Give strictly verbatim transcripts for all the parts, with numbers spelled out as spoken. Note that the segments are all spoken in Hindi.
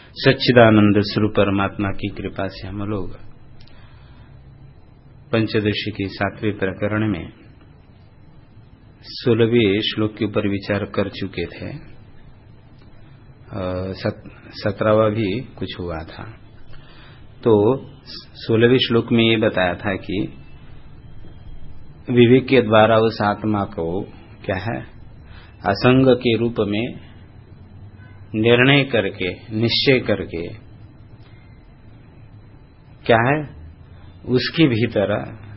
सच्चिदानंद स्वरूप परमात्मा की कृपा से हम लोग पंचदशी के सातवें प्रकरण में सोलहवें श्लोक के ऊपर विचार कर चुके थे। सत, सत्रहवा भी कुछ हुआ था। तो सोलहवें श्लोक में ये बताया था कि विवेक के द्वारा उस आत्मा को क्या है, असंग के रूप में निर्णय करके, निश्चय करके क्या है, उसके भीतर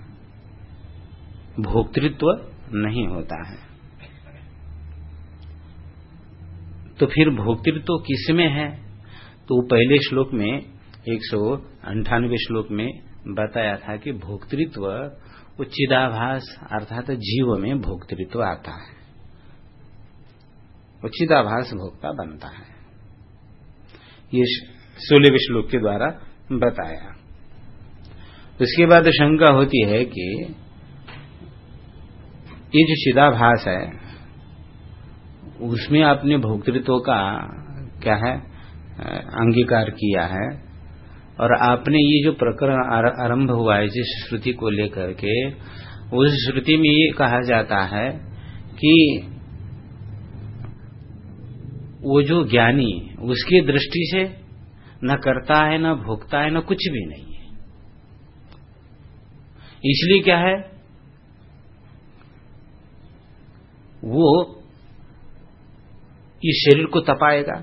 भोक्तृत्व नहीं होता है। तो फिर भोक्तृत्व किसमें है? तो पहले श्लोक में एक सौ अंठानवे श्लोक में बताया था कि भोक्तृत्व वो चिदाभास अर्थात जीव में भोक्तृत्व आता है, वो चिदाभास भोक्ता बनता है। ये सोलहवें श्लोक के द्वारा बताया। उसके बाद शंका होती है कि ये जो चिदाभास है उसमें आपने भोक्तृत्व का क्या है अंगीकार किया है, और आपने ये जो प्रकरण आरंभ हुआ है जिस श्रुति को लेकर के, उस श्रुति में ये कहा जाता है कि वो जो ज्ञानी उसकी दृष्टि से न करता है, न भोगता है, न कुछ भी नहीं है। इसलिए क्या है, वो इस शरीर को तपाएगा।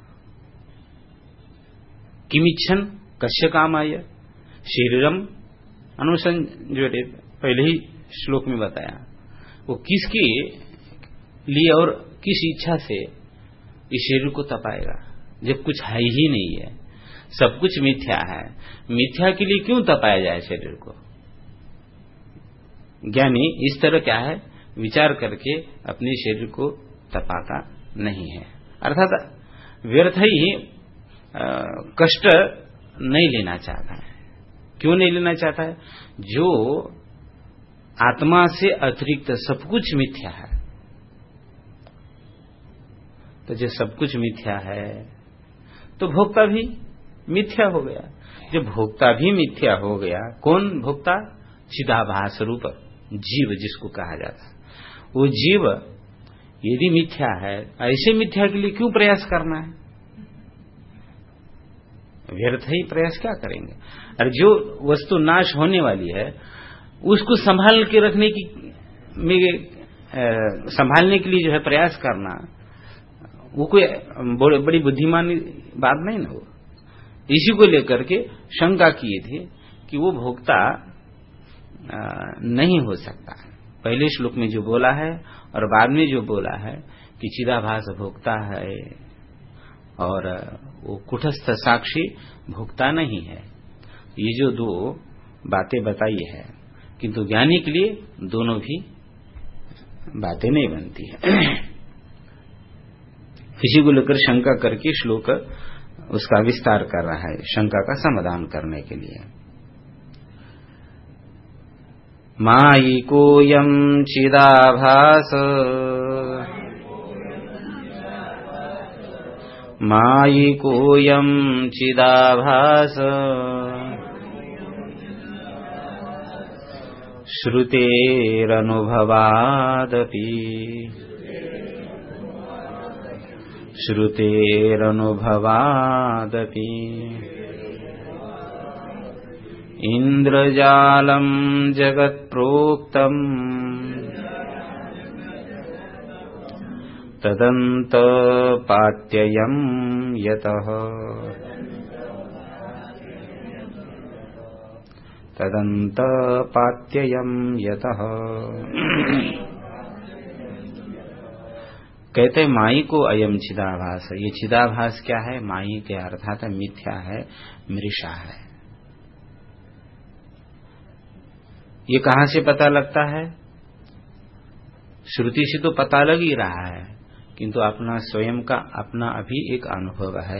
किमिच्छन कस्य कामाय शरीरम अनुसंजोटे, पहले ही श्लोक में बताया। वो किसके लिए और किस इच्छा से इस शरीर को तपाएगा, जब कुछ है ही नहीं है, सब कुछ मिथ्या है। मिथ्या के लिए क्यों तपाया जाए शरीर को? ज्ञानी इस तरह क्या है, विचार करके अपने शरीर को तपाता नहीं है, अर्थात व्यर्थ ही कष्ट नहीं लेना चाहता है। क्यों नहीं लेना चाहता है? जो आत्मा से अतिरिक्त सब कुछ मिथ्या है। तो जो सब कुछ मिथ्या है तो भोक्ता भी मिथ्या हो गया। जब भोक्ता भी मिथ्या हो गया, कौन भोक्ता? चिदाभास रूप जीव जिसको कहा जाता है। वो जीव यदि मिथ्या है, ऐसे मिथ्या के लिए क्यों प्रयास करना है? व्यर्थ ही प्रयास क्या करेंगे? और जो वस्तु नाश होने वाली है उसको संभाल के रखने की में संभालने के लिए जो है प्रयास करना, वो कोई बड़ी बुद्धिमान बात नहीं ना। वो इसी को लेकर के शंका किए थे कि वो भोक्ता नहीं हो सकता। पहले श्लोक में जो बोला है और बाद में जो बोला है कि चिदाभास भोक्ता है और वो कुटस्थ साक्षी भोक्ता नहीं है, ये जो दो बातें बताई है, किंतु ज्ञानी के लिए दोनों भी बातें नहीं बनती है। इसी को लेकर शंका करके श्लोक उसका विस्तार कर रहा है, शंका का समाधान करने के लिए। मायिकोऽयं चिदाभास मायिकोऽयं चिदाभास श्रुतेरनुभवादपि श्रुतेरनुभवादपि इंद्रजालम जगत्प्रोक्तम् तदन्तपात्ययं यतः तदन्तपात्ययं यतः। कहते हैं माई को अयम चिदाभास, ये चिदाभास क्या है? माई के अर्थात मिथ्या है, मृषा है। ये कहां से पता लगता है? श्रुति से तो पता लग ही रहा है, किंतु अपना स्वयं का अपना अभी एक अनुभव है।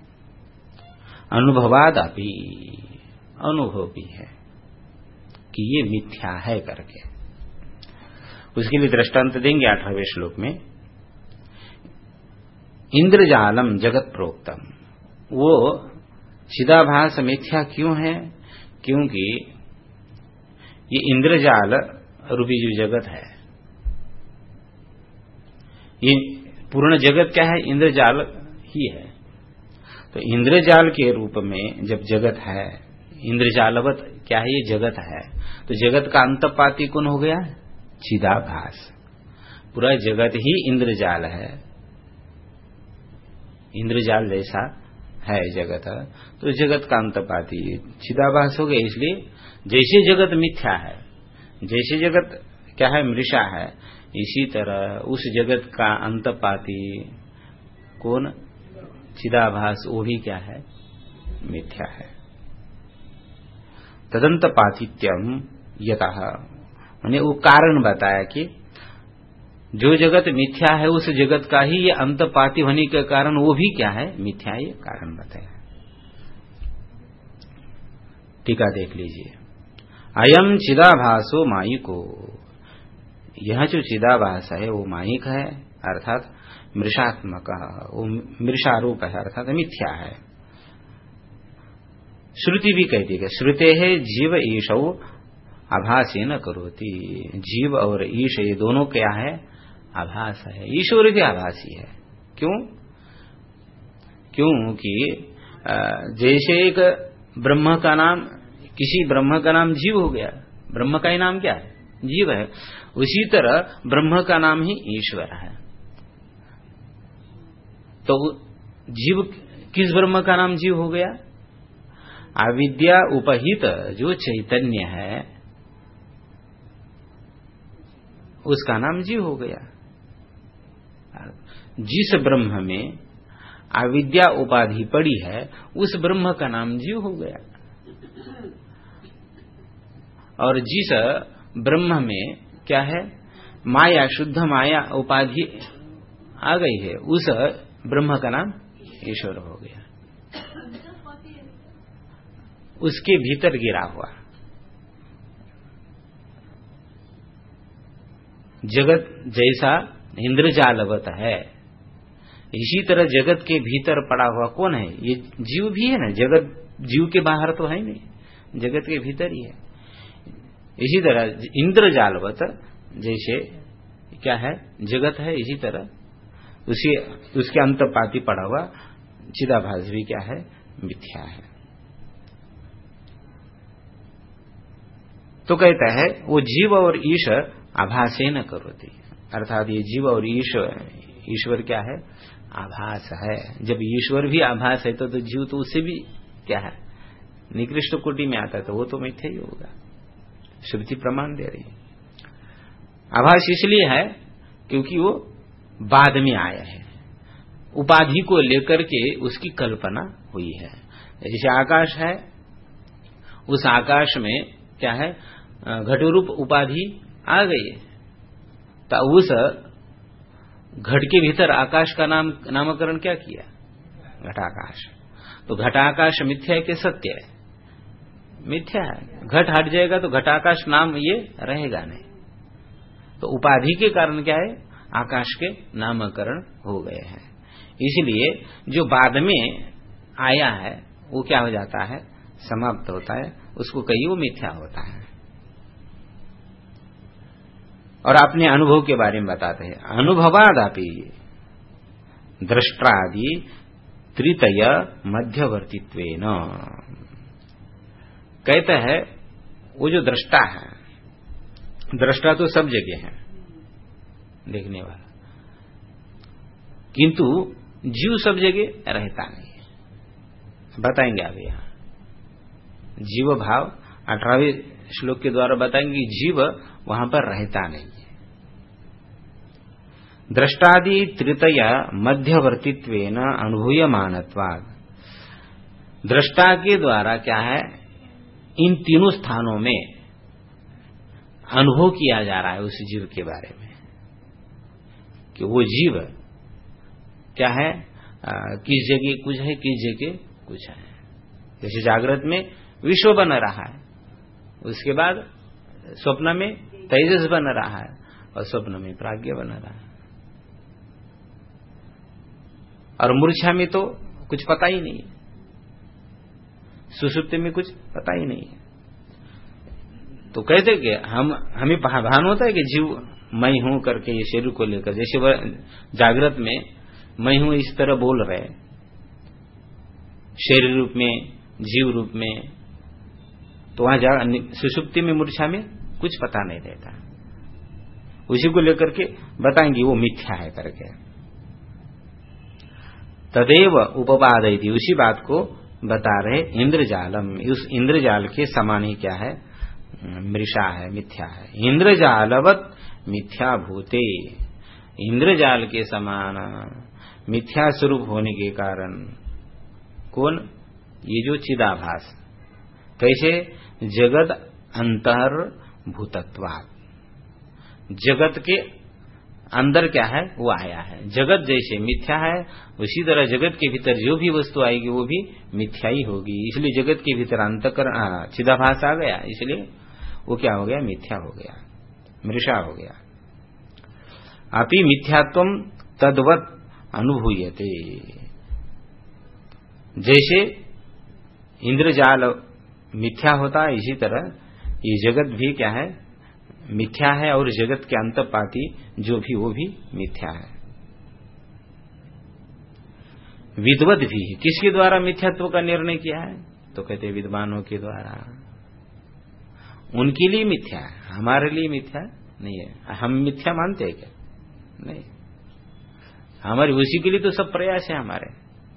अनुभवाद अभी अनुभव भी है कि ये मिथ्या है करके। उसके लिए दृष्टांत देंगे अठारहवें श्लोक में। इंद्रजालम जगत प्रोक्तम, वो चिदाभास मिथ्या क्यों है? क्योंकि ये इंद्रजाल रूपी जो जगत है, ये पूर्ण जगत क्या है? इंद्रजाल ही है। तो इंद्रजाल के रूप में जब जगत है, इंद्रजालवत क्या है? ये जगत है। तो जगत का अंतपाती कौन हो गया? चिदाभास। पूरा जगत ही इंद्रजाल है, इंद्रजाल जैसा है जगत। तो जगत का अंतपाती चिदाभास हो गया। इसलिए जैसे जगत मिथ्या है, जैसे जगत क्या है? मृषा है, इसी तरह उस जगत का अंतपाती कौन? चिदाभास, वो भी क्या है? मिथ्या है। तदंतपातित्यम यतः, मैंने वो कारण बताया कि जो जगत मिथ्या है उस जगत का ही ये अंतपाती होने के कारण वो भी क्या है? मिथ्या। ये कारण बताया। टीका देख लीजिए। अयम चिदाभासो मायिको, यह जो चिदाभास है वो मायिक है, अर्थात मृषात्मक, वो मृषारूप है, अर्थात मिथ्या है। श्रुति भी कहती है, श्रुते है जीव ईशौ आभासी न करोति। जीव और ईश ये दोनों क्या है? आभास है। ईश्वर भी आभासी है। क्यों? क्योंकि जैसे एक ब्रह्म का नाम, किसी ब्रह्म का नाम जीव हो गया, ब्रह्म का ही नाम क्या है? जीव है। उसी तरह ब्रह्म का नाम ही ईश्वर है। तो जीव, किस ब्रह्म का नाम जीव हो गया? अविद्या उपहित जो चैतन्य है उसका नाम जीव हो गया। जिस ब्रह्म में अविद्या उपाधि पड़ी है उस ब्रह्म का नाम जीव हो गया। और जिस ब्रह्म में क्या है? माया, शुद्ध माया उपाधि आ गई है, उस ब्रह्म का नाम ईश्वर हो गया। उसके भीतर गिरा हुआ जगत जैसा इंद्रजालवत है, इसी तरह जगत के भीतर पड़ा हुआ कौन है? ये जीव भी है ना। जगत जीव के बाहर तो है नहीं, जगत के भीतर ही है। इसी तरह इंद्रजालवत जैसे क्या है? जगत है, इसी तरह उसी उसके अंतपाती पड़ा हुआ चिदाभास भी क्या है? मिथ्या है। तो कहता है वो जीव और ईश आभासे न करोति, अर्थात ये जीव और ईश्वर, ईश्वर क्या है? आभास है। जब ईश्वर भी आभास है तो, तो जीव तो उससे भी क्या है? निकृष्ट कोटि में आता है, तो वो तो मिथ्या ही होगा। श्रुति प्रमाण दे रही है। आभास इसलिए है क्योंकि वो बाद में आया है, उपाधि को लेकर के उसकी कल्पना हुई है। जैसे आकाश है, उस आकाश में क्या है? घटरूप उपाधि आ गई, तो उस घट के भीतर आकाश का नाम नामकरण क्या किया? घटाकाश। तो घटाकाश मिथ्या है कि सत्य है? मिथ्या है। घट हट जाएगा तो घटाकाश नाम ये रहेगा नहीं। तो उपाधि के कारण क्या है? आकाश के नामकरण हो गए हैं। इसलिए जो बाद में आया है वो क्या हो जाता है? समाप्त होता है। उसको कहीं वो मिथ्या होता है। और अपने अनुभव के बारे में बताते हैं। अनुभवादापि दृष्टादि त्रितय मध्यवर्तित्वेन, कहते हैं वो जो दृष्टा है, दृष्टा तो सब जगह है देखने वाला, किंतु जीव सब जगह रहता नहीं है। बताएंगे आप यहां जीव भाव अठारहवें श्लोक के द्वारा बताएंगे। जीव वहां पर रहता नहीं है। दृष्टादि त्रितय मध्यवर्तित्वेन अनुभूयमानत्वात्, दृष्टा के द्वारा क्या है? इन तीनों स्थानों में अनुभव किया जा रहा है उस जीव के बारे में कि वो जीव क्या है? आ, किस जगह कुछ है, किस जगह कुछ है। जैसे जागृत में विश्व बन रहा है, उसके बाद स्वप्न में तेजस बन रहा है, और स्वप्न में प्राज्ञ बन रहा है, और मूर्छा में तो कुछ पता ही नहीं है। सुषुप्ति में कुछ पता ही नहीं है। तो कहते कि हम हमें भान होता है कि जीव मैं हूं करके ये शरीर को लेकर, जैसे वह जागृत में मैं हूं इस तरह बोल रहे शरीर रूप में, जीव रूप में, तो वहां सुषुप्ति में मूर्छा में कुछ पता नहीं रहता। उसी को लेकर के बताएंगे वो मिथ्या है करके। तदेव उपपादयति, उसी बात को बता रहे इंद्रजालम, उस इंद्रजाल के समान ही क्या है, मृषा है, मिथ्या है। इंद्रजालवत मिथ्या भूते, इंद्रजाल के समान मिथ्या स्वरूप होने के कारण कौन, ये जो चिदाभास, कैसे, जगत अंतर भूतत्वात्, जगत के अंदर क्या है वो आया है। जगत जैसे मिथ्या है उसी तरह जगत के भीतर जो भी वस्तु आएगी वो भी मिथ्या ही होगी। इसलिए जगत के भीतर अंतःकरण चिदाभास आ गया, इसलिए वो क्या हो गया, मिथ्या हो गया, मृषा हो गया। अपि मिथ्यात्वम तद्वत् अनुभूयते, जैसे इंद्रजाल मिथ्या होता है इसी तरह ये जगत भी क्या है, मिथ्या है, और जगत के अंतपाती जो भी वो भी मिथ्या है। विद्वत भी, किसके द्वारा मिथ्यात्व का निर्णय किया है, तो कहते विद्वानों के द्वारा। उनके लिए मिथ्या है, हमारे लिए मिथ्या नहीं है। हम मिथ्या मानते हैं क्या, नहीं, हमारे उसी के लिए तो सब प्रयास है, हमारे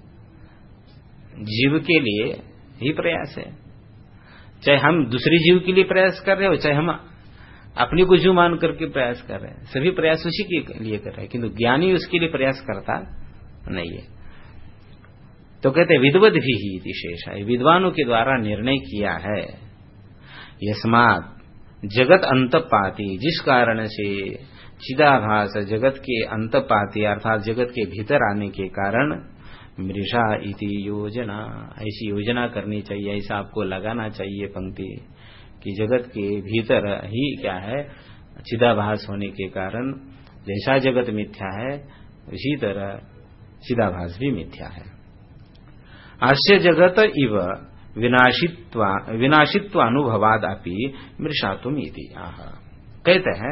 जीव के लिए ही प्रयास है। चाहे हम दूसरे जीव के लिए प्रयास कर रहे हो, चाहे हम अपने को जीव मान करके प्रयास कर रहे हैं, सभी प्रयास उसी के लिए कर रहे हैं, किंतु ज्ञानी उसके लिए प्रयास करता नहीं है। तो कहते हैं विद्वत भी ही विशेष है, विद्वानों के द्वारा निर्णय किया है। यस्मात् जगत अंतपाती, जिस कारण से चिदाभास जगत के अंतपाती अर्थात जगत के भीतर आने के कारण मृषा इति योजना, ऐसी योजना करनी चाहिए, ऐसा आपको लगाना चाहिए पंक्ति कि जगत के भीतर ही क्या है, चिदाभास होने के कारण जैसा जगत मिथ्या है उसी तरह चिदाभास भी मिथ्या है। अस्य जगत इव विनाशित्व विनाशित्व अनुभवाद अपि मृषातुम इति आह, कहते हैं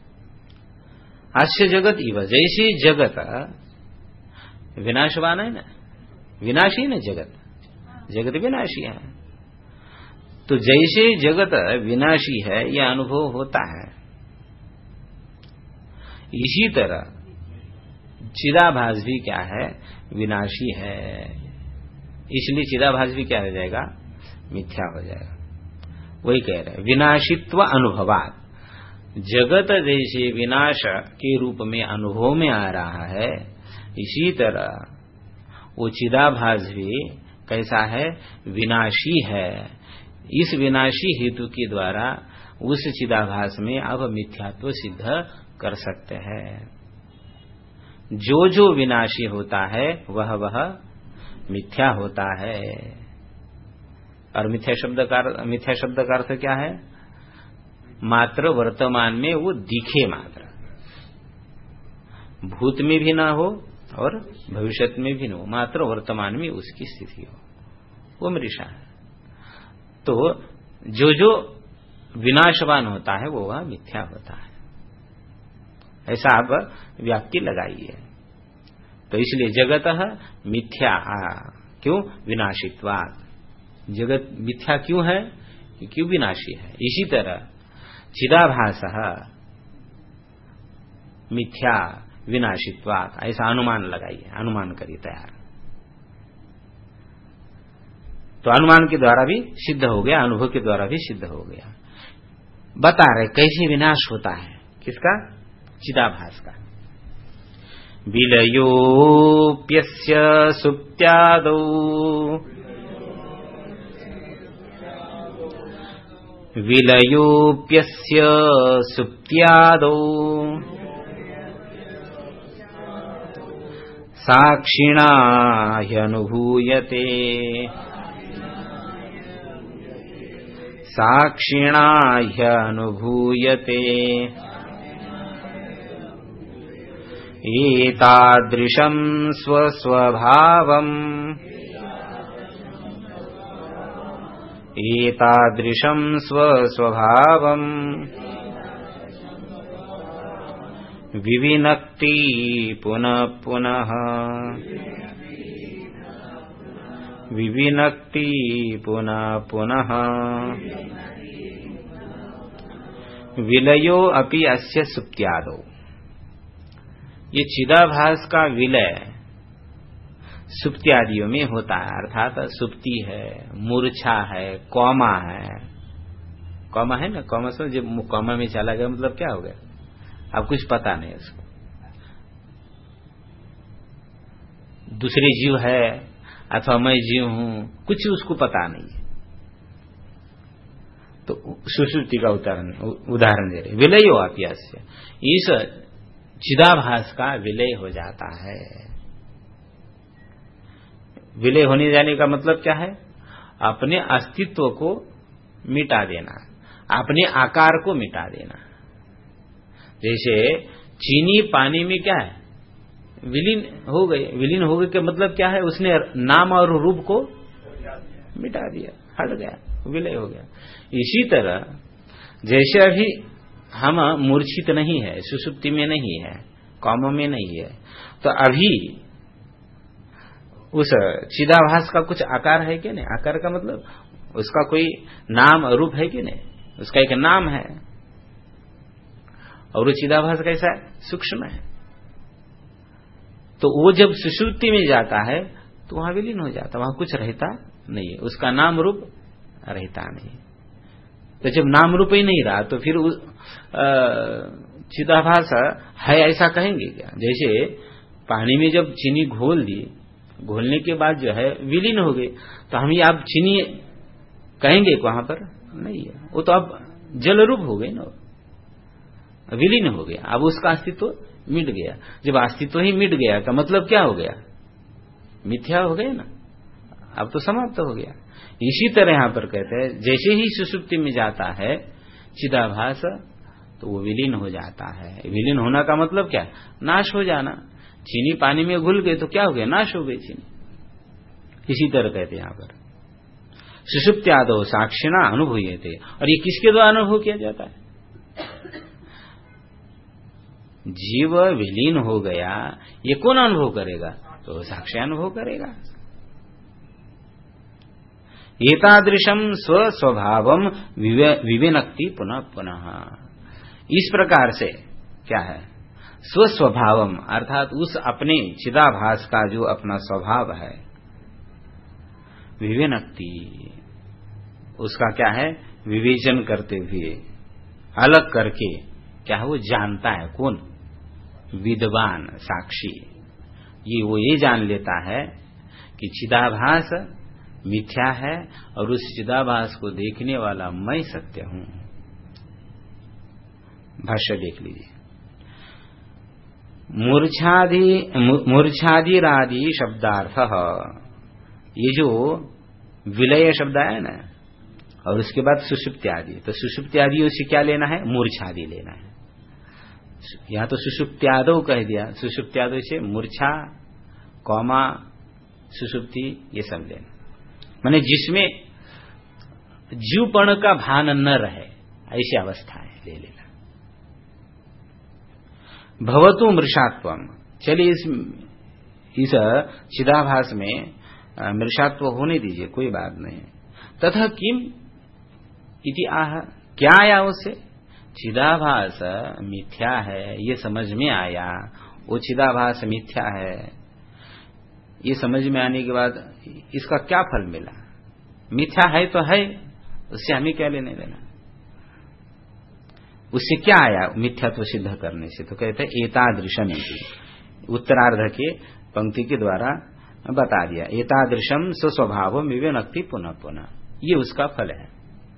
अस्य जगत इव, जैसे जगत विनाशवान है ना, विनाशी है ना जगत, जगत विनाशी है, तो जैसे जगत विनाशी है यह अनुभव होता है, इसी तरह चिदाभास भी क्या है, विनाशी है, इसलिए चिदाभास भी क्या हो जाएगा, मिथ्या हो जाएगा। वही कह रहे हैं विनाशित्व अनुभवात, जगत जैसे विनाश के रूप में अनुभव में आ रहा है इसी तरह वो चिदाभास भी कैसा है, विनाशी है। इस विनाशी हेतु के द्वारा उस चिदाभास में अब मिथ्यात्व सिद्ध कर सकते हैं। जो जो विनाशी होता है वह वह मिथ्या होता है। और मिथ्या शब्द का मिथ्या शब्द का अर्थ क्या है, मात्र वर्तमान में वो दिखे मात्र, भूत में भी ना हो और भविष्य में भी ना हो, मात्र वर्तमान में उसकी स्थिति हो, वो मृषा है। तो जो जो विनाशवान होता है वो वह मिथ्या होता है, ऐसा आप व्याप्ति लगाइए। तो इसलिए जगत मिथ्या, क्यों, विनाशित्वात्, जगत मिथ्या क्यों है, क्यों विनाशी है। इसी तरह चिदाभास मिथ्या विनाशित्वात्, ऐसा अनुमान लगाइए, अनुमान करिए तैयार। तो अनुमान के द्वारा भी सिद्ध हो गया, अनुभव के द्वारा भी सिद्ध हो गया। बता रहे कैसे विनाश होता है, किसका, चिदाभास का। विलयोप्यस्य सुप्त्यादौ विलयोप्यस्य सुप्त्यादौ साक्षिणा ह्यनुभूयते साक्षिणा ह्यनुभूयते एतादृशं स्वस्वभावम् एतादृशं स्वस्वभावं विविनक्ति पुनः पुनः विविनक्ति पुनः पुनः विलयो अपि अस्य सुप्त्यादौ। ये चिदाभास का विलय सुप्त्यादियों में होता है, अर्थात सुप्ति है, मूर्छा है, कौमा है। कौमा है ना, कौमा से जब कौमा में चला गया मतलब क्या हो गया, अब कुछ पता नहीं उसको। दूसरे जीव है अथवा मैं जीव हूं, कुछ उसको पता नहीं है। तो सुषुप्ति का उदाहरण दे रहे, विलयो अप्यस्य, इस चिदाभास का विलय हो जाता है। विलय होने जाने का मतलब क्या है, अपने अस्तित्व को मिटा देना, अपने आकार को मिटा देना। जैसे चीनी पानी में क्या है, विलीन हो गए। विलीन हो गए का मतलब क्या है, उसने नाम और रूप को मिटा दिया, हट गया, विलय हो गया। इसी तरह जैसे अभी हम मूर्छित नहीं है, सुषुप्ति में नहीं है, कौम में नहीं है, तो अभी उस चिदाभास का कुछ आकार है कि नहीं। आकार का मतलब उसका कोई नाम रूप है कि नहीं, उसका एक नाम है। और वो चिदाभास कैसा है, सूक्ष्म है। तो वो जब सुषुप्ति में जाता है तो वहां विलीन हो जाता, वहां कुछ रहता नहीं है, उसका नाम रूप रहता नहीं। तो जब नाम रूप ही नहीं रहा तो फिर चिदाभास है ऐसा कहेंगे क्या। जैसे पानी में जब चीनी घोल दी, घोलने के बाद जो है विलीन हो गई, तो हम ये आप चीनी कहेंगे वहां पर नहीं है, वो तो अब जल रूप हो गई ना, विलीन हो गया। अब उसका अस्तित्व मिट गया। जब अस्तित्व ही मिट गया का मतलब क्या हो गया, मिथ्या हो गया ना, अब तो समाप्त हो गया। इसी तरह यहां पर कहते हैं जैसे ही सुषुप्ति में जाता है चिदाभास तो वो विलीन हो जाता है। विलीन होना का मतलब क्या, नाश हो जाना। चीनी पानी में घुल गई तो क्या हो गया, नाश हो गई चीनी। इसी तरह कहते हैं यहां पर सुषुप्त्यादौ साक्षिणा अनुभूयते। और ये किसके द्वारा अनुभव किया जाता है, जीव विलीन हो गया, ये कौन अनुभव करेगा, तो साक्षी अनुभव करेगा। एतादृशम स्वस्वभावम विविनक्ति पुनः पुनः। इस प्रकार से क्या है, स्वस्वभावम अर्थात उस अपने चिदाभास का जो अपना स्वभाव है, विविनक्ति उसका क्या है, विवेचन करते हुए अलग करके क्या है वो जानता है। कौन, विद्वान साक्षी। ये वो ये जान लेता है कि चिदाभास मिथ्या है और उस चिदाभास को देखने वाला मैं सत्य हूं। भाष्य देख लीजिए। मूर्छादि मूर्छादिरादि शब्दार्थ, ये जो विलय शब्द है ना, और उसके बाद सुषुप्त्यादि, तो सुषुप्त्यादियों से क्या लेना है, मूर्छादि लेना है। यहां तो सुषुप्त्यादौ कह दिया, सुषुप्त्यादौ से मूर्छा, कौमा, सुषुप्ति ये सब लेना, माने जिसमें जीवपण का भान न रहे ऐसी अवस्था है, ले लेना। भवतु मृषात्वम, चलिए इस इस चिदाभास में मृषात्व होने दीजिए, कोई बात नहीं। तथा किम इति आह, क्या आया उससे, चिदाभास मिथ्या है ये समझ में आया, वो चिदाभास मिथ्या है ये समझ में आने के बाद इसका क्या फल मिला, मिथ्या है तो है, उससे हमें क्या लेने देना, उससे क्या आया मिथ्यात्व सिद्ध करने से। तो कहते हैं एतादृशम, उत्तरार्ध के पंक्ति के द्वारा बता दिया, एतादृशम स्वस्वभाव विविनक्ति पुनः पुनः, ये उसका फल है।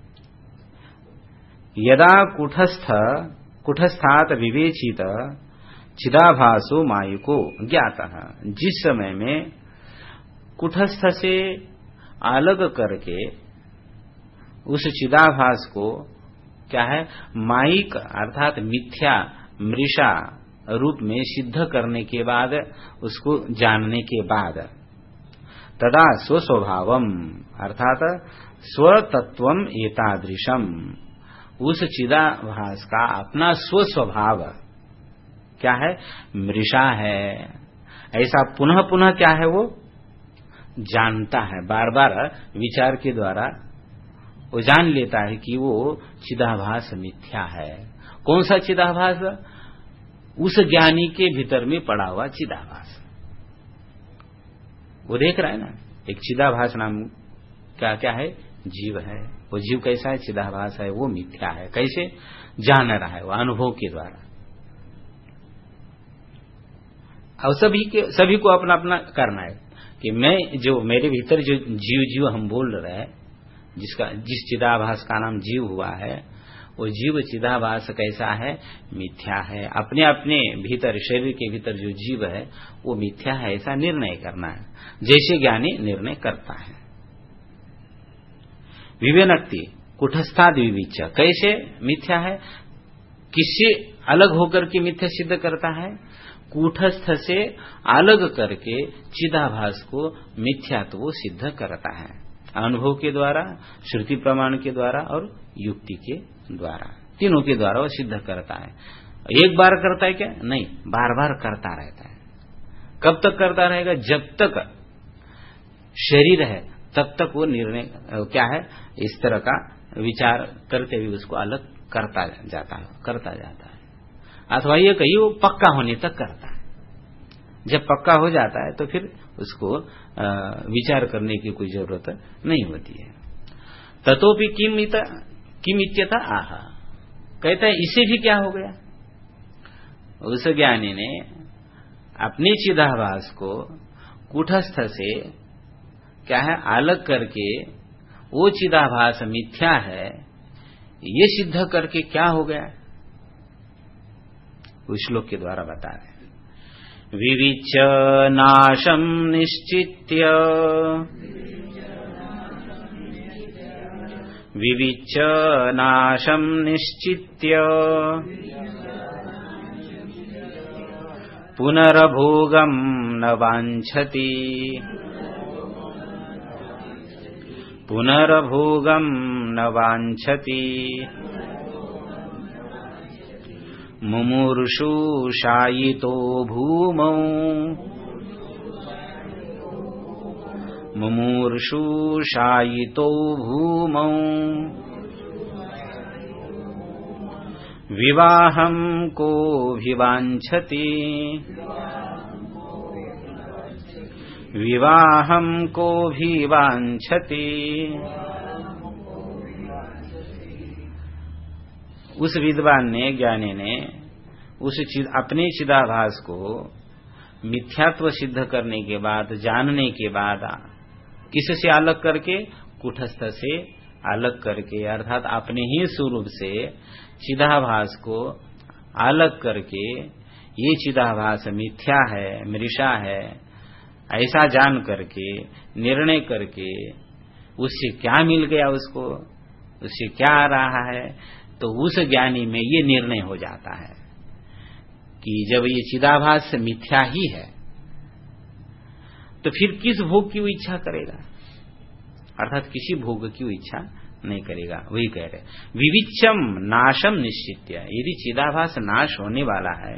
यदा कुटस्थ कुटस्थात विवेचित चिदाभासो मायुको ज्ञातः, जिस समय में कुटस्थ से अलग करके उस चिदाभास को क्या है, माइक अर्थात मिथ्या मृषा रूप में सिद्ध करने के बाद, उसको जानने के बाद, तदा स्वस्वभावम अर्थात स्वतत्वम एतादृशम, उस चिदाभास का अपना स्वस्वभाव क्या है, मृषा है, ऐसा पुनः पुनः क्या है वो जानता है, बार बार विचार के द्वारा वो जान लेता है कि वो चिदाभास मिथ्या है। कौन सा चिदाभास, उस ज्ञानी के भीतर में पड़ा हुआ चिदाभास। वो देख रहा है ना, एक चिदाभास नाम क्या क्या है, जीव है। वो जीव कैसा है, चिदाभास है, वो मिथ्या है। कैसे जान रहा है, वो अनुभव के द्वारा। और सभी के सभी को अपना अपना करना है कि मैं जो मेरे भीतर जो जीव जीव हम बोल रहे हैं, जिसका जिस चिदाभास का नाम जीव हुआ है, वो जीव चिदाभास कैसा है, मिथ्या है। अपने अपने भीतर शरीर के भीतर जो जीव है वो मिथ्या है, ऐसा निर्णय करना है, जैसे ज्ञानी निर्णय करता है। विवेनक्ति कुटस्थाद विविच, कैसे मिथ्या है, किससे अलग होकर के मिथ्या सिद्ध करता है, कूटस्थ से अलग करके चिदाभास को मिथ्यात्व सिद्ध करता है, अनुभव के द्वारा, श्रुति प्रमाण के द्वारा और युक्ति के द्वारा, तीनों के द्वारा वो सिद्ध करता है। एक बार करता है क्या, नहीं, बार बार करता रहता है। कब तक करता रहेगा, जब तक शरीर है तब तक वो निर्णय क्या है, इस तरह का विचार करते हुए उसको अलग करता जाता है करता जाता है अथवा ये कहीं वो पक्का होने तक करता है। जब पक्का हो जाता है तो फिर उसको विचार करने की कोई जरूरत नहीं होती है। ततोपि किमित किमित्यथा आह, कहता है इससे भी क्या हो गया, उस ज्ञानी ने अपने चिदाभास को कूटस्थ से क्या है अलग करके वो चिदाभास मिथ्या है ये सिद्ध करके क्या हो गया, उस श्लोक के द्वारा बता रहे। विविच नाशम निश्चित्य, विविच नाशम निश्चित्य पुनर्भोगम न वांछति, पुनर्भोगम न वांछति मुमुर्षु शायितो भूमौ, मुमुर्षु शायितो भूमौ विवाहं को विवांछति, विवाहं को विवांछति। उस विद्वान ने ज्ञानी ने उस चिद, अपने चिदाभास को मिथ्यात्व सिद्ध करने के बाद, जानने के बाद किससे अलग करके, कुटस्थ से अलग करके, अर्थात अपने ही स्वरूप से चिदाभास को अलग करके ये चिदाभास मिथ्या है, मृषा है, ऐसा जान करके निर्णय करके उससे क्या मिल गया, उसको उससे क्या आ रहा है, तो उस ज्ञानी में ये निर्णय हो जाता है कि जब ये चिदाभास मिथ्या ही है तो फिर किस भोग की वो इच्छा करेगा, अर्थात किसी भोग की वो इच्छा नहीं करेगा। वही कह रहे विविच्यम नाशम निश्चित्य, यदि चिदाभास नाश होने वाला है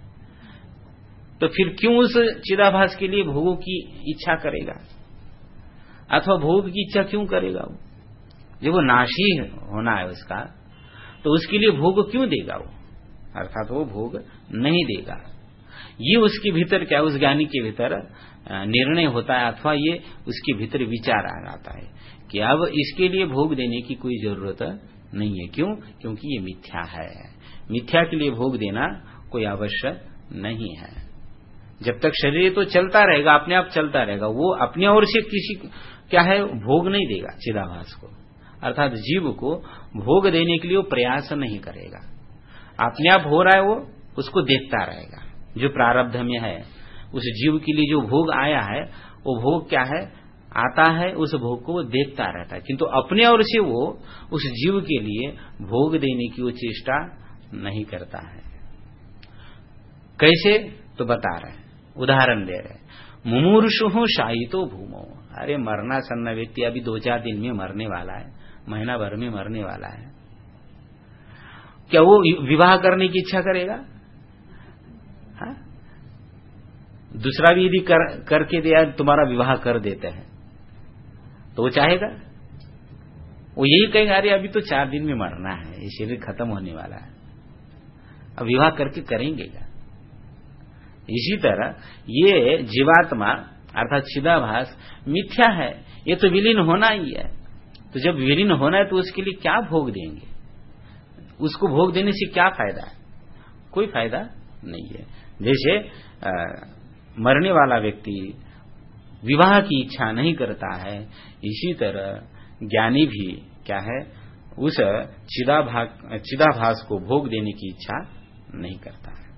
तो फिर क्यों उस चिदाभास के लिए भोगों की इच्छा करेगा, अथवा भोग की इच्छा क्यों करेगा वो, जब वो नाशी होना है उसका तो उसके लिए भोग क्यों देगा वो, अर्थात वो भोग नहीं देगा। ये उसके भीतर क्या, उस ज्ञानी के भीतर निर्णय होता है, अथवा ये उसके भीतर विचार आ जाता है कि अब इसके लिए भोग देने की कोई जरूरत नहीं है। क्यों, क्योंकि ये मिथ्या है, मिथ्या के लिए भोग देना कोई आवश्यक नहीं है। जब तक शरीर तो चलता रहेगा, अपने आप चलता रहेगा, वो अपने ओर से किसी क्या है भोग नहीं देगा चिदाभास को, अर्थात जीव को भोग देने के लिए वो प्रयास नहीं करेगा, अपने आप हो रहा है वो उसको देखता रहेगा। जो प्रारब्ध में है उस जीव के लिए जो भोग आया है वो भोग क्या है, आता है, उस भोग को वो देखता रहता है, किंतु अपने ओर से वो उस जीव के लिए भोग देने की वो चेष्टा नहीं करता है। कैसे, तो बता रहे हैं, उदाहरण दे रहे हैं। मुमूर्षु शायितो भूमो, अरे मरना सन्न व्यक्ति अभी दो चार दिन में मरने वाला है, महीना भर में मरने वाला है, क्या वो विवाह करने की इच्छा करेगा? हा? दूसरा भी यदि कर, करके दिया तुम्हारा विवाह कर देते हैं तो वो चाहेगा? वो यही कहेगा अरे अभी तो चार दिन में मरना है, ये शरीर खत्म होने वाला है, अब विवाह करके करेंगे क्या? इसी तरह ये जीवात्मा अर्थात चिदाभास मिथ्या है, ये तो विलीन होना ही है। तो जब विलीन होना है तो उसके लिए क्या भोग देंगे? उसको भोग देने से क्या फायदा है? कोई फायदा नहीं है। जैसे आ, मरने वाला व्यक्ति विवाह की इच्छा नहीं करता है, इसी तरह ज्ञानी भी क्या है, उस चिदाभास चिदाभास को भोग देने की इच्छा नहीं करता है।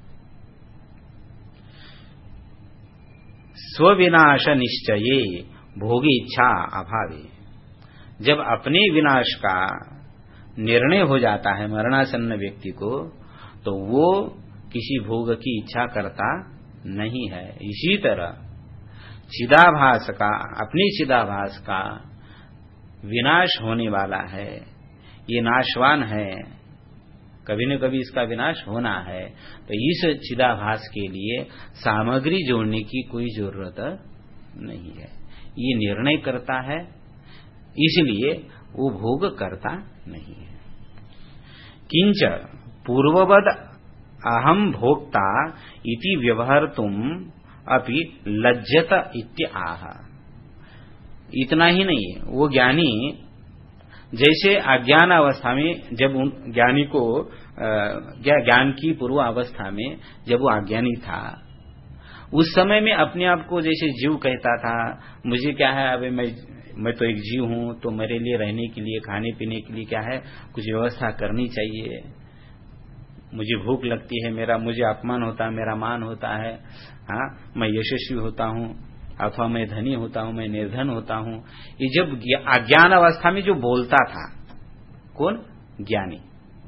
स्वविनाश निश्चये भोगी इच्छा अभावे, जब अपने विनाश का निर्णय हो जाता है मरणासन्न व्यक्ति को, तो वो किसी भोग की इच्छा करता नहीं है। इसी तरह चिदाभास का, अपनी चिदाभास का विनाश होने वाला है, ये नाशवान है, कभी न कभी इसका विनाश होना है, तो इस चिदाभास के लिए सामग्री जोड़ने की कोई जरूरत नहीं है। ये निर्णय करता है, इसलिए वो भोग करता नहीं है। किंच पूर्ववद अहम भोक्ता इति व्यवहर्तुम अपि लज्जत इत्याह। इतना ही नहीं है, वो ज्ञानी जैसे अज्ञान अवस्था में, जब ज्ञानी को ज्ञान की पूर्व अवस्था में जब वो अज्ञानी था, उस समय में अपने आप को जैसे जीव कहता था, मुझे क्या है, अभी मैं मैं तो एक जीव हूं, तो मेरे लिए रहने के लिए, खाने पीने के लिए क्या है, कुछ व्यवस्था करनी चाहिए, मुझे भूख लगती है, मेरा मुझे अपमान होता है, मेरा मान होता है, हाँ, मैं यशस्वी होता हूं अथवा मैं धनी होता हूं, मैं निर्धन होता हूं। ये जब अज्ञान अवस्था में जो बोलता था, कौन? ज्ञानी।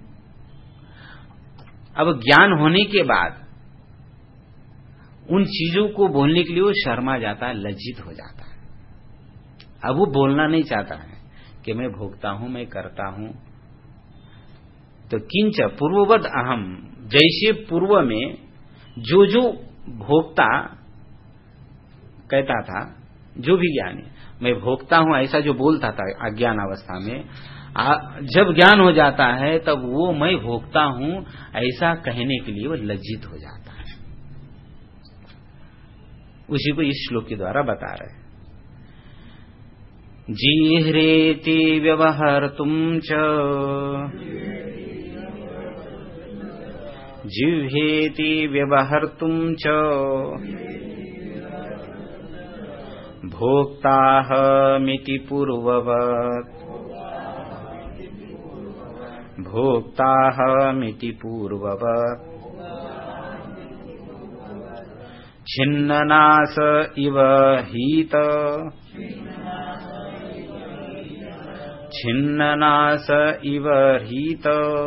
अब ज्ञान होने के बाद उन चीजों को बोलने के लिए वो शर्मा जाता है, लज्जित हो जाता है। अब वो बोलना नहीं चाहता है कि मैं भोगता हूं, मैं करता हूं। तो किंच पूर्ववद अहम, जैसे पूर्व में जो जो भोक्ता कहता था, जो भी ज्ञानी मैं भोगता हूं ऐसा जो बोलता था अज्ञान अवस्था में, आ, जब ज्ञान हो जाता है तब वो मैं भोगता हूं ऐसा कहने के लिए वो लज्जित हो जाता है। उसी को इस श्लोक के द्वारा बता रहे हैं। जीह्रेति व्यवहर्तुम च जिह्वेति व्यवहर्तुम च भोक्ताहमिति पूर्ववत् भोक्ताहमिति पूर्ववत् छिन्ननास इव हीत छिन्ननास इव हीत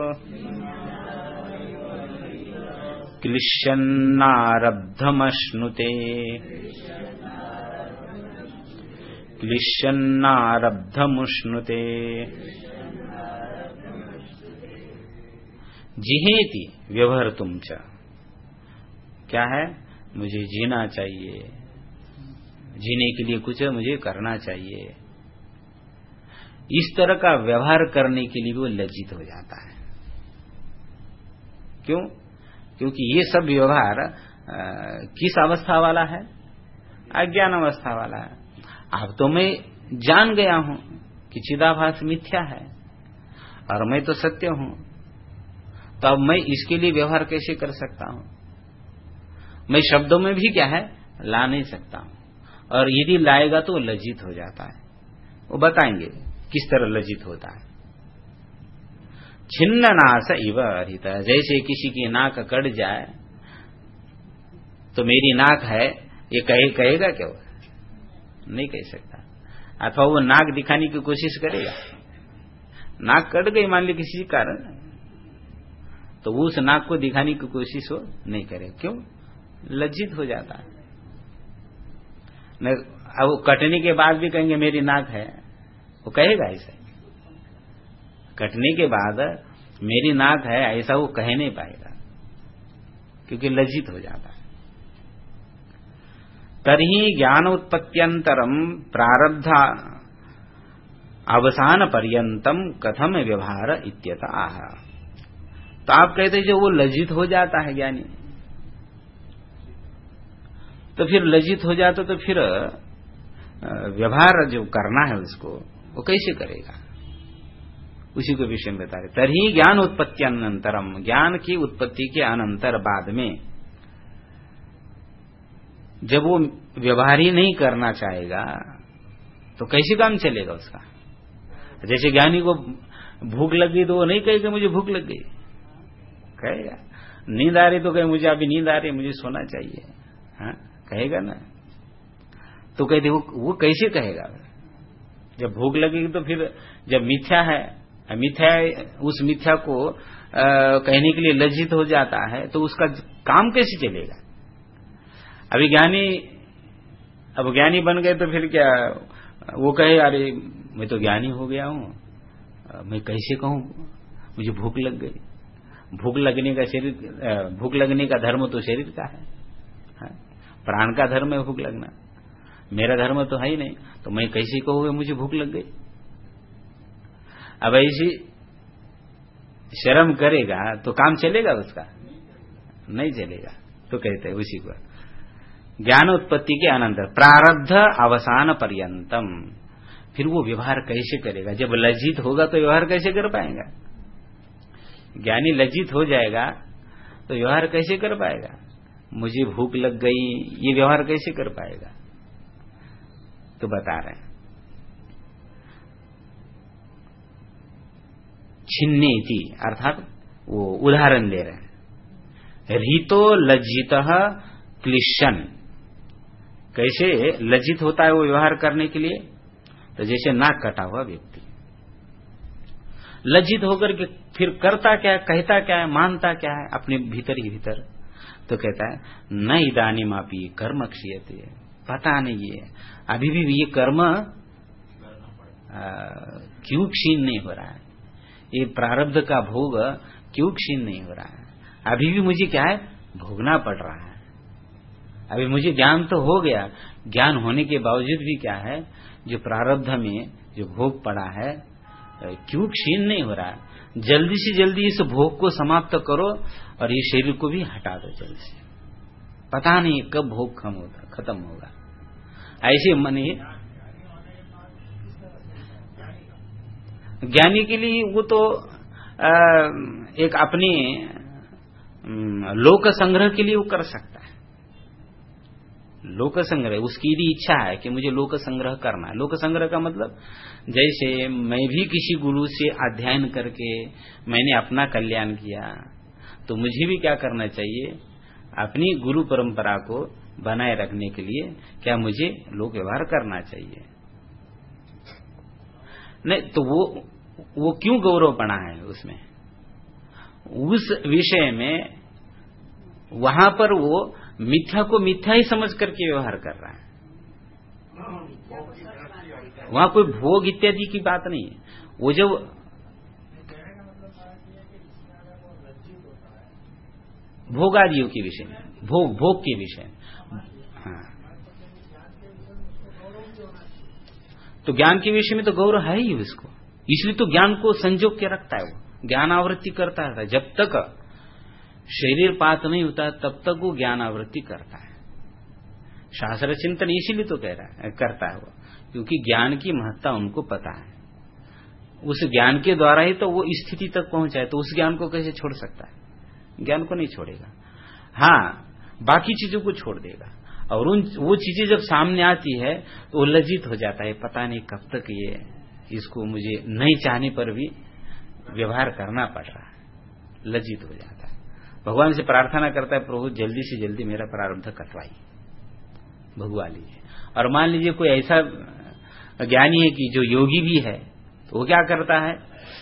क्लिश्यन्नारब्धमश्नुते क्लिश्यन्नारब्धमुष्णुते। जिहेति व्यवहर्तुम च, क्या है, मुझे जीना चाहिए, जीने के लिए कुछ मुझे करना चाहिए, इस तरह का व्यवहार करने के लिए वो लज्जित हो जाता है। क्यों? क्योंकि ये सब व्यवहार किस अवस्था वाला है? अज्ञान अवस्था वाला है। अब तो मैं जान गया हूं कि चिदाभास मिथ्या है और मैं तो सत्य हूं, तो अब मैं इसके लिए व्यवहार कैसे कर सकता हूं? मैं शब्दों में भी क्या है ला नहीं सकता हूं, और यदि लाएगा तो लज्जित हो जाता है। वो बताएंगे किस तरह लज्जित होता है। छिन्न नास इव हरित, जैसे किसी की नाक कट जाए तो मेरी नाक है ये कहे कहेगा क्या? वो नहीं कह सकता। अथवा वो नाक दिखाने की कोशिश करेगा, नाक कट गई मान ली किसी कारण, तो वो उस नाक को दिखाने की कोशिश वो नहीं करे। क्यों? लज्जित हो जाता है। न अब वो कटने के बाद भी कहेंगे मेरी नाक है, वो कहेगा ऐसा? कटने के बाद मेरी नाक है ऐसा वो कह नहीं पाएगा, क्योंकि लज्जित हो जाता है। तर्हि ज्ञान उत्पत्त्यंतरम प्रारब्ध अवसान पर्यंतम कथम व्यवहार इत्यतः। तो आप कहते जो वो लज्जित हो जाता है ज्ञानी, तो फिर लज्जित हो जाता तो फिर व्यवहार जो करना है उसको वो कैसे करेगा, उसी को विषय में बता रहे। तर्हि ज्ञान उत्पत्त्यनंतरम, ज्ञान की उत्पत्ति के अनंतर बाद में जब वो व्यवहार ही नहीं करना चाहेगा तो कैसे काम चलेगा उसका? जैसे ज्ञानी को भूख लगी तो वो नहीं कहेगा मुझे भूख लग गई, कहेगा। नींद आ रही तो कहे मुझे अभी नींद आ रही, मुझे सोना चाहिए, हाँ कहेगा ना। तो कहते वो, वो कैसे कहेगा? जब भूख लगेगी तो फिर जब मिथ्या है, मिथ्या उस मिथ्या को आ, कहने के लिए लज्जित हो जाता है तो उसका काम कैसे चलेगा? अभी ज्ञानी अब ज्ञानी बन गए तो फिर क्या वो कहे अरे मैं तो ज्ञानी हो गया हूं, मैं कैसे कहूं मुझे भूख लग गई? भूख लगने का शरीर भूख लगने का धर्म तो शरीर का है, है? प्राण का धर्म है भूख लगना, मेरा धर्म तो है ही नहीं, तो मैं कैसे कहूंगा मुझे भूख लग गई? अब ऐसी शर्म करेगा तो काम चलेगा उसका? नहीं चलेगा। तो कहते हैं उसी को ज्ञान उत्पत्ति के अनंतर प्रारब्ध अवसान पर्यंतम, फिर वो व्यवहार कैसे करेगा? जब लज्जित होगा तो व्यवहार कैसे कर पाएगा? ज्ञानी लज्जित हो जाएगा तो व्यवहार कैसे कर पाएगा? मुझे भूख लग गई ये व्यवहार कैसे कर पाएगा? तो बता रहे हैं छिन्ने थी, अर्थात वो उदाहरण दे रहे हैं। रीतो लज्जित क्लिशन, कैसे लज्जित होता है वो व्यवहार करने के लिए? तो जैसे नाक कटा हुआ व्यक्ति लज्जित होकर के फिर करता क्या है, कहता क्या है, मानता क्या है अपने भीतर ही भीतर? तो कहता है न इदानीम अपि कर्म क्षीयते, पता नहीं है अभी भी ये कर्म क्यों क्षीण नहीं हो रहा है, ये प्रारब्ध का भोग क्यों क्षीण नहीं हो रहा है, अभी भी मुझे क्या है भोगना पड़ रहा है। अभी मुझे ज्ञान तो हो गया, ज्ञान होने के बावजूद भी क्या है जो प्रारब्ध में जो भोग पड़ा है क्यों क्षीण नहीं हो रहा है? जल्दी से जल्दी इस भोग को समाप्त करो और ये शरीर को भी हटा दो जल्दी से, पता नहीं कब भोग खत्म होगा खत्म होगा। ऐसे मने ज्ञानी के लिए वो तो एक अपने लोक संग्रह के लिए वो कर सकता है। लोक संग्रह उसकी यदि इच्छा है कि मुझे लोक संग्रह करना है। लोक संग्रह का मतलब जैसे मैं भी किसी गुरु से अध्ययन करके मैंने अपना कल्याण किया, तो मुझे भी क्या करना चाहिए, अपनी गुरु परंपरा को बनाए रखने के लिए क्या मुझे लोक व्यवहार करना चाहिए। नहीं तो वो वो क्यों गौरव बना है उसमें, उस विषय में वहां पर वो मिथ्या को मिथ्या ही समझ करके व्यवहार कर रहा है। वहां कोई भोग इत्यादि की बात नहीं है। वो जब भोगादियों के विषय में, भोग भोग के विषय में, हाँ, तो ज्ञान के विषय में तो गौरव है ही उसको, इसलिए तो ज्ञान को संजोग के रखता है, वो ज्ञान आवृत्ति करता है। जब तक शरीर पात नहीं होता तब तक वो ज्ञान आवृत्ति करता है। शास्त्र चिंतन इसीलिए तो कह रहा है करता है वो, क्योंकि ज्ञान की महत्ता उनको पता है। उस ज्ञान के द्वारा ही तो वो स्थिति तक पहुंचा है, तो उस ज्ञान को कैसे छोड़ सकता है? ज्ञान को नहीं छोड़ेगा। हाँ, बाकी चीजों को छोड़ देगा, और उन वो चीजें जब सामने आती है तो वो लज्जित हो जाता है, पता नहीं कब तक ये इसको मुझे नहीं चाहने पर भी व्यवहार करना पड़ रहा है, लज्जित हो जाता है। भगवान से प्रार्थना करता है प्रभु जल्दी से जल्दी मेरा प्रारब्ध कटवाइए, भगवा लीजिए। और मान लीजिए कोई ऐसा ज्ञानी है कि जो योगी भी है, तो वो क्या करता है,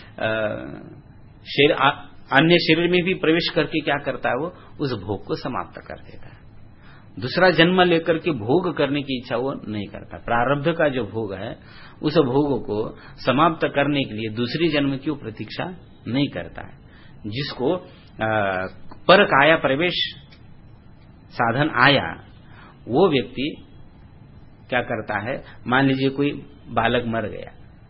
शरीर अन्य शरीर में भी प्रवेश करके क्या करता है, वो उस भोग को समाप्त कर देता है। दूसरा जन्म लेकर के भोग करने की इच्छा वो नहीं करता। प्रारब्ध का जो भोग है उस भोग को समाप्त करने के लिए दूसरी जन्म की प्रतीक्षा नहीं करता है। जिसको पर काया प्रवेश साधन आया वो व्यक्ति क्या करता है, मान लीजिए कोई बालक मर गया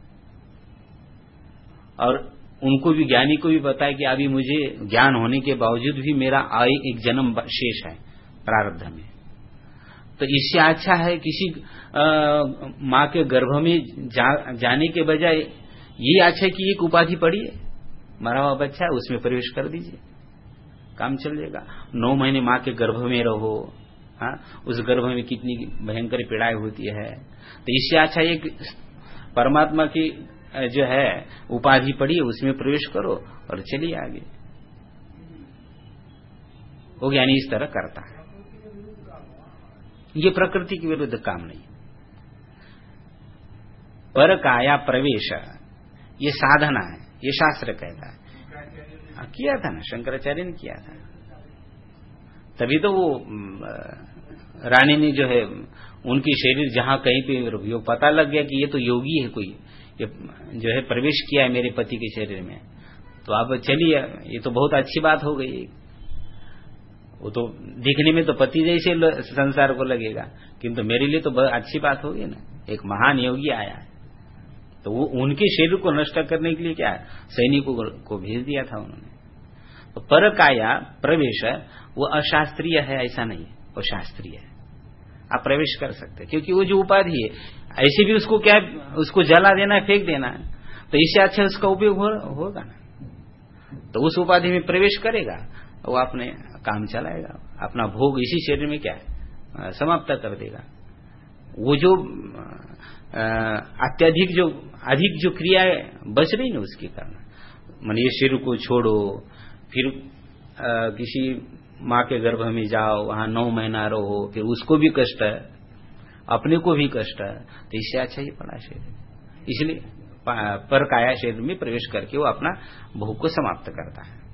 और उनको भी, ज्ञानी को भी पता है कि अभी मुझे ज्ञान होने के बावजूद भी मेरा आय एक जन्म शेष है प्रारब्ध में, तो इससे अच्छा है किसी माँ के गर्भ में जा, जाने के बजाय ये अच्छा है कि एक उपाधि पड़ी है, मरा हुआ बच्चा है उसमें प्रवेश कर दीजिए, काम चल जाएगा। नौ महीने माँ के गर्भ में रहो, हाँ, उस गर्भ में कितनी भयंकर पीड़ाएं होती है, तो इससे अच्छा एक परमात्मा की जो है उपाधि पड़ी है उसमें प्रवेश करो और चलिए आगे। वो ज्ञानी इस तरह करता है, ये प्रकृति के विरुद्ध काम नहीं। पर काया प्रवेश ये साधना है, ये शास्त्र कहता है। किया था ना, शंकराचार्य ने किया था, तभी तो वो रानी ने जो है उनकी शरीर जहां कहीं पे पता लग गया कि ये तो योगी है, कोई ये जो है प्रवेश किया है मेरे पति के शरीर में, तो आप चलिए, ये तो बहुत अच्छी बात हो गई। वो तो दिखने में तो पति जैसे संसार को लगेगा, किंतु मेरे लिए तो बहुत अच्छी बात होगी ना, एक महान योगी आया है। तो वो उनके शरीर को नष्ट करने के लिए क्या है, सैनिकों को भेज दिया था उन्होंने। तो पर काया प्रवेश वो अशास्त्रीय है ऐसा नहीं है, वो शास्त्रीय है, आप प्रवेश कर सकते हैं, क्योंकि वो जो उपाधि है ऐसे भी उसको क्या, उसको जला देना है, फेंक देना है, तो इससे अच्छा उसका उपयोग हो, होगा ना। तो उस उपाधि में प्रवेश करेगा, वो अपने काम चलाएगा, अपना भोग इसी शरीर में क्या है समाप्त कर देगा। वो जो अत्यधिक जो अधिक जो क्रिया बच रही ना उसके कारण, मान ये शरीर को छोड़ो, फिर आ, किसी माँ के गर्भ में जाओ, वहां नौ महीना रहो, फिर उसको भी कष्ट है, अपने को भी कष्ट है, तो इससे अच्छा ही पड़ा शरीर। इसलिए पर काया शरीर में प्रवेश करके वो अपना भोग को समाप्त करता है।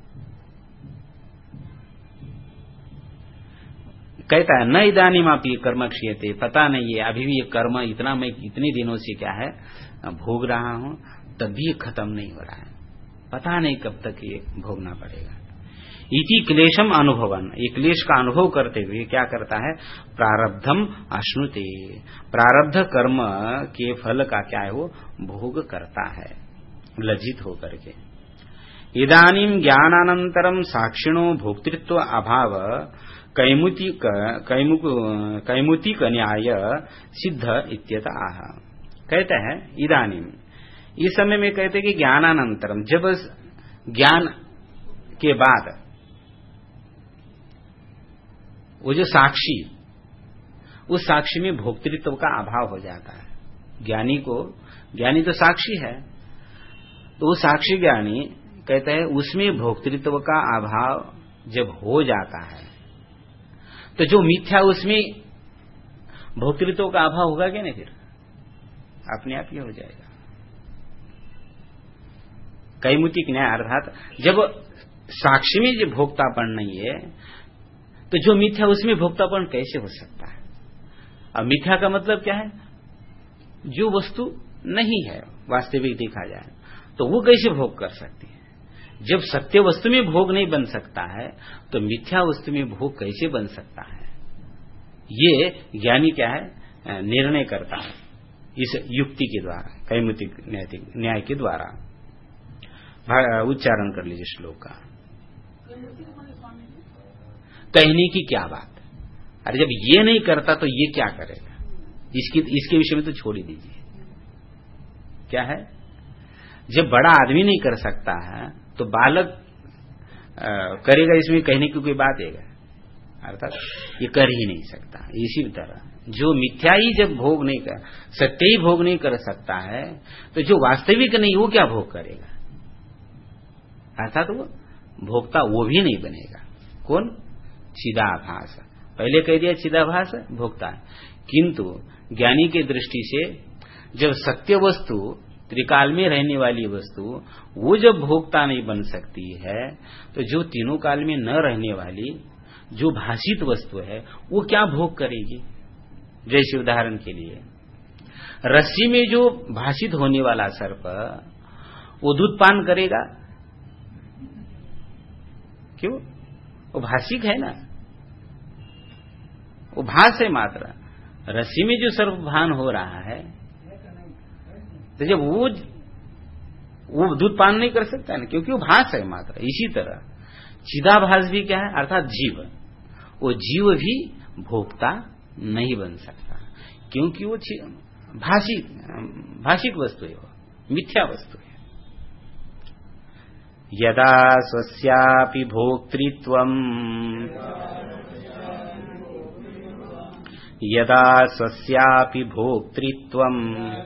कहता है न इदानीम आप ये कर्म क्षीयते, पता नहीं है अभी भी ये कर्म इतना मैं इतने दिनों से क्या है भोग रहा हूं, तब भी ये खत्म नहीं हो रहा है, पता नहीं कब तक ये भोगना पड़ेगा। इति क्लेशम अनुभवन, ये क्लेश का अनुभव करते हुए क्या करता है, प्रारब्धम अश्नुते, प्रारब्ध कर्म के फल का क्या है वो भोग करता है लज्जित होकर के। इदानीम ज्ञानानंतरम साक्षिणो भोक्तृत्व अभाव कैमुतिक कैमुतिक न्याय सिद्ध इत्यतः आह। कहते हैं इदानीम, इस समय में कहते हैं कि ज्ञानानंतरम, जब ज्ञान के बाद वो जो साक्षी, उस साक्षी में भोक्तृत्व का अभाव हो जाता है। ज्ञानी को, ज्ञानी तो साक्षी है, तो वो साक्षी ज्ञानी कहते हैं उसमें भोक्तृत्व का अभाव जब हो जाता है, तो जो मिथ्या उसमें भोक्तृत्व का अभाव होगा क्या नहीं, फिर अपने आप ही हो जाएगा। कैमुतिक न्याय अर्थात जब साक्षी में जो भोक्तापन नहीं है, तो जो मिथ्या उसमें भोक्तापन कैसे हो सकता है। अब मिथ्या का मतलब क्या है, जो वस्तु नहीं है वास्तविक देखा जाए, तो वो कैसे भोग कर सकती है। जब सत्य वस्तु में भोग नहीं बन सकता है, तो मिथ्या वस्तु में भोग कैसे बन सकता है, ये ज्ञानी क्या है निर्णय करता है इस युक्ति के द्वारा, कैमुतिक न्याय के द्वारा। उच्चारण कर लीजिए श्लोक का। कहने की क्या बात, अरे जब ये नहीं करता तो ये क्या करेगा, इसकी इसके विषय में तो छोड़ ही दीजिए। क्या है, जब बड़ा आदमी नहीं कर सकता है तो बालक करेगा, इसमें कहने की कोई बात है, अर्थात ये कर ही नहीं सकता। इसी तरह जो मिथ्या ही जब भोग नहीं कर, सत्य ही भोग नहीं कर सकता है, तो जो वास्तविक नहीं वो क्या भोग करेगा, अर्थात वो भोक्ता वो भी नहीं बनेगा। कौन, चिदाभास। पहले कह दिया चिदाभास भोक्ता है, किंतु ज्ञानी की दृष्टि से जब सत्य वस्तु, त्रिकाल में रहने वाली वस्तु, वो जब भोक्ता नहीं बन सकती है, तो जो तीनों काल में न रहने वाली, जो भाषित वस्तु है वो क्या भोग करेगी। जैसे उदाहरण के लिए रस्सी में जो भाषित होने वाला सर्प वो दूध पान करेगा, क्यों? वो भाषिक है ना, वो भास है मात्र। रस्सी में जो सर्प भान हो रहा है तो जब वो वो दूध पान नहीं कर सकता है ना, क्योंकि वो भास है मात्र। इसी तरह चिदाभास भी क्या है, अर्थात जीव, वो जीव भी भोक्ता नहीं बन सकता, क्योंकि वो भाषिक भाषिक वस्तु है, वो मिथ्या वस्तु है। यदा स्वस्यापि भोक्तृत्वम् यदा स्वस्यापि भोक्तृत्वम्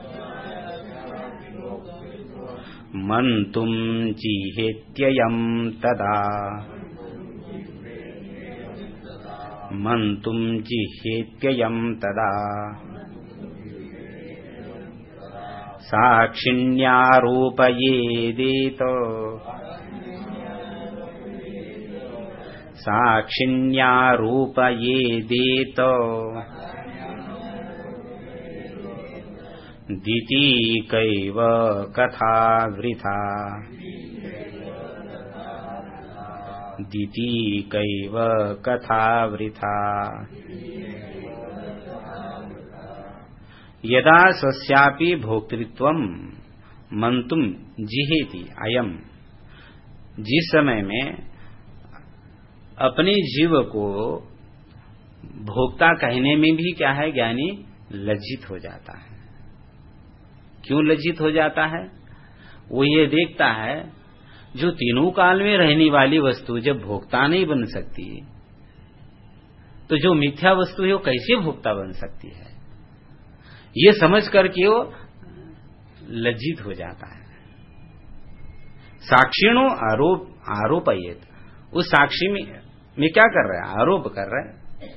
मंतुम जिहेत्ययम् तदा मंतुम जिहेत्ययम् तदा साक्षिण्यारोपयेदेत साक्षिण्यारोपयेदेत दितीकैव कथा वृथा दितीकैव कथा वृथा। यदा स्वस्यापि भोक्तृत्वम् मंतुम जिहेति अयम्, जिस समय में अपने जीव को भोक्ता कहने में भी क्या है, ज्ञानी लज्जित हो जाता है। क्यों लज्जित हो जाता है? वो ये देखता है जो तीनों काल में रहने वाली वस्तु जब भोक्ता नहीं बन सकती तो जो मिथ्या वस्तु है वो कैसे भोक्ता बन सकती है, ये समझ करके वो लज्जित हो जाता है। साक्षिणो आरोप आरोपयेत, उस साक्षी में, में क्या कर रहा है, आरोप कर रहा है।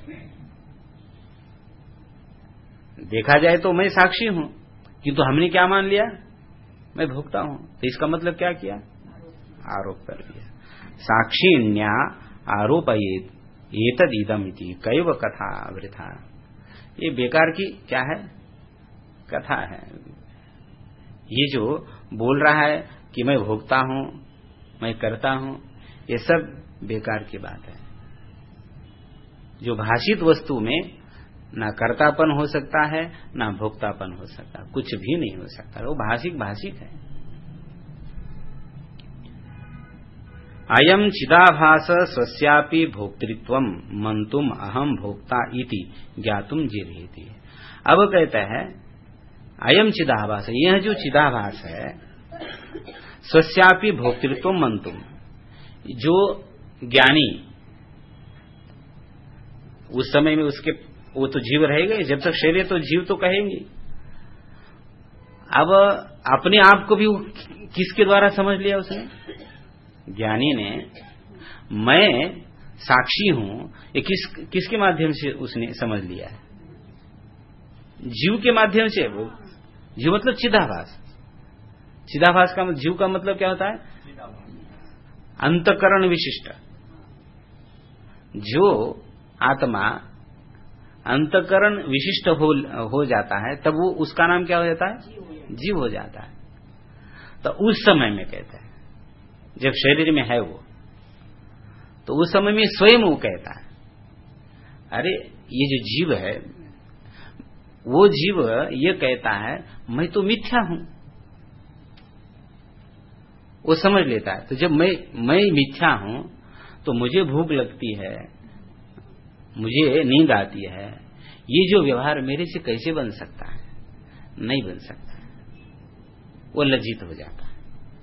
देखा जाए तो मैं साक्षी हूं, किंतु हमने क्या मान लिया, मैं भोक्ता हूं। तो इसका मतलब क्या किया, आरोप कर लिया। साक्षिण्या आरोपयेत एतद इदम इति कैव कथा वृथा, ये बेकार की क्या है, कथा है। ये जो बोल रहा है कि मैं भोगता हूं, मैं करता हूं, ये सब बेकार की बात है। जो भाषित वस्तु में ना कर्तापन हो सकता है ना भोक्तापन हो सकता, कुछ भी नहीं हो सकता, वो भाषिक भाषिक है। अयम चिदाभास स्वस्यापि भोक्तृत्वम् मंतुम अहम भोक्ता इति ज्ञातुम जिर्हेति। अब कहता है अयम चिदाभास, यह जो चिदाभास है, स्वस्यापि भोक्तृत्व मंतुम, जो ज्ञानी उस समय में उसके वो तो जीव रहेगा, जब तक शरीर तो जीव तो कहेंगे। अब अपने आप को भी किसके द्वारा समझ लिया उसने, ज्ञानी ने, मैं साक्षी हूं, ये किस किसके माध्यम से उसने समझ लिया है, जीव के माध्यम से। वो जीव मतलब चिदाभास, चिदाभास का जीव का मतलब क्या होता है, अंतकरण विशिष्ट। जो आत्मा अंतकरण विशिष्ट हो, हो जाता है तब वो उसका नाम क्या हो जाता है, जीव हो जाता है। तो उस समय में कहता है, जब शरीर में है वो, तो उस समय में स्वयं वो कहता है, अरे ये जो जीव है, वो जीव ये कहता है मैं तो मिथ्या हूं, वो समझ लेता है। तो जब मैं मैं मिथ्या हूं तो मुझे भूख लगती है, मुझे नींद आती है, ये जो व्यवहार मेरे से कैसे बन सकता है, नहीं बन सकता। वो लज्जित हो जाता है।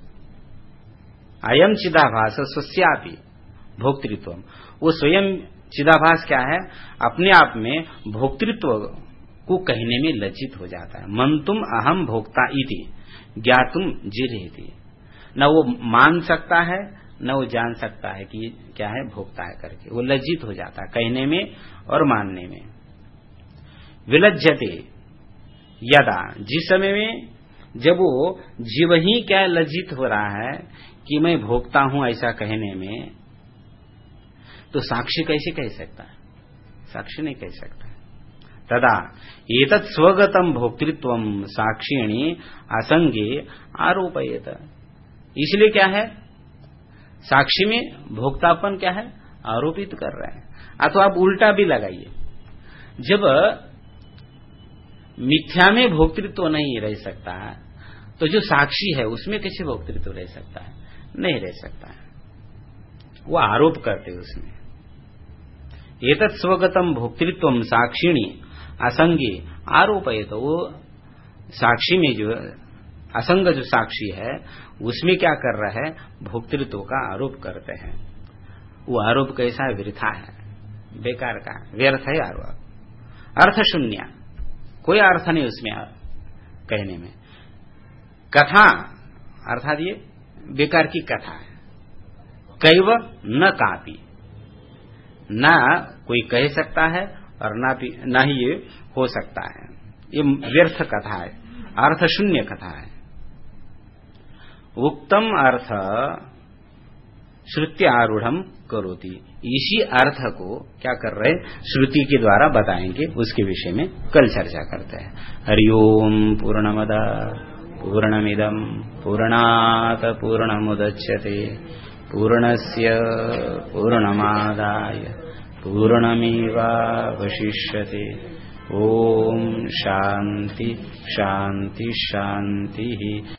अयम चिदाभास स्वस्यापि भोक्तृत्वम्, वो स्वयं चिदाभास क्या है, अपने आप में भोक्तृत्व को कहने में लज्जित हो जाता है। मंतुम अहम भोक्ता इति ज्ञातुम जिर्हेति, न वो मान सकता है न वो जान सकता है कि क्या है, भोक्ता है करके। वो लज्जित हो जाता है कहने में और मानने में। विलज्जते यदा, जिस समय में जब वो जीव ही क्या लज्जित हो रहा है कि मैं भोक्ता हूं ऐसा कहने में, तो साक्षी कैसे कह सकता है? साक्षी नहीं कह सकता। तदा एतत् स्वगतम भोक्तृत्वम साक्षिणी असंगे आरोपयेत। इसलिए क्या है, साक्षी में भोक्तापन क्या है, आरोपित कर रहे हैं। अथवा आप उल्टा भी लगाइए, जब मिथ्या में भोक्तृत्व नहीं रह सकता है तो जो साक्षी है उसमें कैसे भोक्तृत्व रह सकता है? नहीं रह सकता है, वो आरोप करते उसमें। एतत् स्वगतम भोक्तृत्वम साक्षिणी असंगे आरोपये, तो वो साक्षी में जो असंग जो साक्षी है उसमें क्या कर रहा है, भोक्तृत्व का आरोप करते हैं। वो आरोप कैसा है, वृथा है, बेकार का, व्यर्थ है आरोप, अर्थ शून्य, कोई अर्थ नहीं उसमें कहने में। कथा अर्थात ये बेकार की कथा है। कैव न कापी, ना कोई कह सकता है और ना भी ना ही ये हो सकता है, ये व्यर्थ कथा है, अर्थ शून्य कथा है। उक्तम अर्थ श्रुति आरूढ़ करोति, इसी अर्थ को क्या कर रहे, श्रुति के द्वारा बताएंगे, उसके विषय में कल चर्चा करते हैं। हरि ओम पूर्णमद पूर्णमिदम पूर्णात पूर्णमुदच्यते पूर्णस्य पूर्णमादाय पूर्णमेवावशिष्यते। ओम शांति शांति शांति।